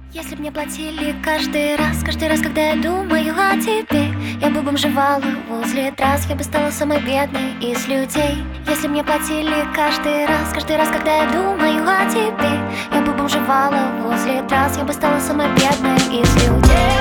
Если б мне платили каждый раз, когда я думаю о тебе, я бы бомжевала возле трасс, я бы стала самой бедной из людей. Если б мне платили каждый раз, когда я думаю о тебе, я бы бомжевала возле трасс, я бы стала самой бедной из людей.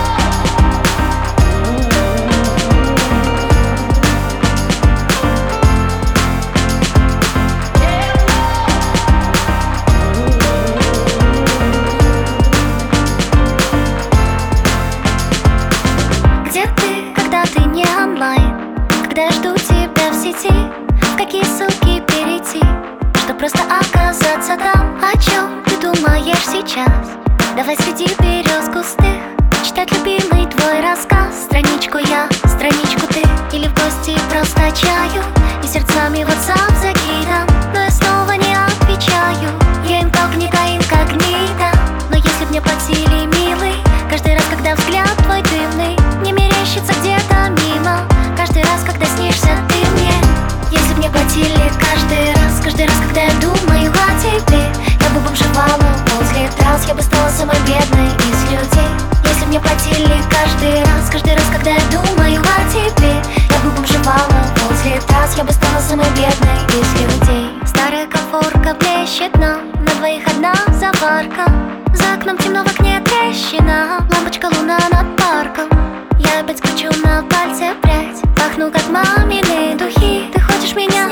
Когда я жду тебя в сети, в какие ссылки перейти, чтоб просто оказаться там? О чем ты думаешь сейчас? Давай среди берез густых читать любимый твой рассказ. Страничку я, страничку ты, или в гости просто чаю, и сердцами WhatsApp закидам, но я снова не отвечаю. Я инкогнито, инкогнито. Но если б мне платили, милый, каждый раз, когда взгляд твой дымный не мерещится где-то мимо, каждый раз, когда снишься ты мне. Если б мне платили каждый раз, когда я думаю о тебе, я бы бомжевала возле трасс, я бы стала самой бедной из людей. Если б мне платили каждый раз, когда я думаю о тебе, я бы бомжевала возле трасс, я бы стала самой бедной из людей. Старая конфорка блещет нам, на двоих одна заварка, за окном темно, в окне трещина, лампочка луна над парком. Я опять кручу на пальце прядь, пахну как мамины духи. Ты хочешь меня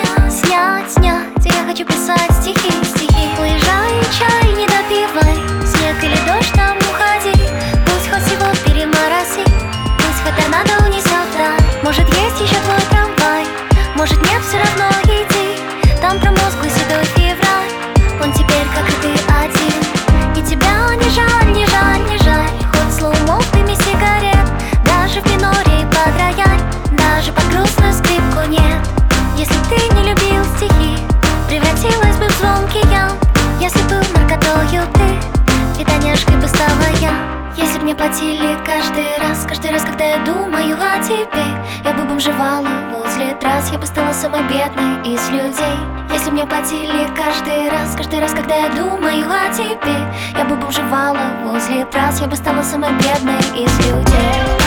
снять, я хочу писать стихи. Уезжай, чай не допивай, снег или дождь, там уходи. Пусть хоть его перемороси, пусть хоть торнадо унесет вдаль. Может есть еще твой трамвай, может нет, все равно иди. Там промозглый седой февраль, он теперь как и ты один. И тебя не жаль, не жаль, не жаль, хоть слоумов в дыме сигарет, даже в миноре и под рояль, даже под грустную скрипку нет. Если б ты не любил стихи, превратилась бы в звонкий ям. Если был наркотою ты, фитоняшкой бы стала я. Если б мне платили каждый раз, когда я думаю о тебе, я бы бомжевала возле трасс, я бы стала самой бедной из людей. Если б мне платили каждый раз, когда я думаю о тебе, я бы бомжевала возле трасс, я бы стала самой бедной из людей.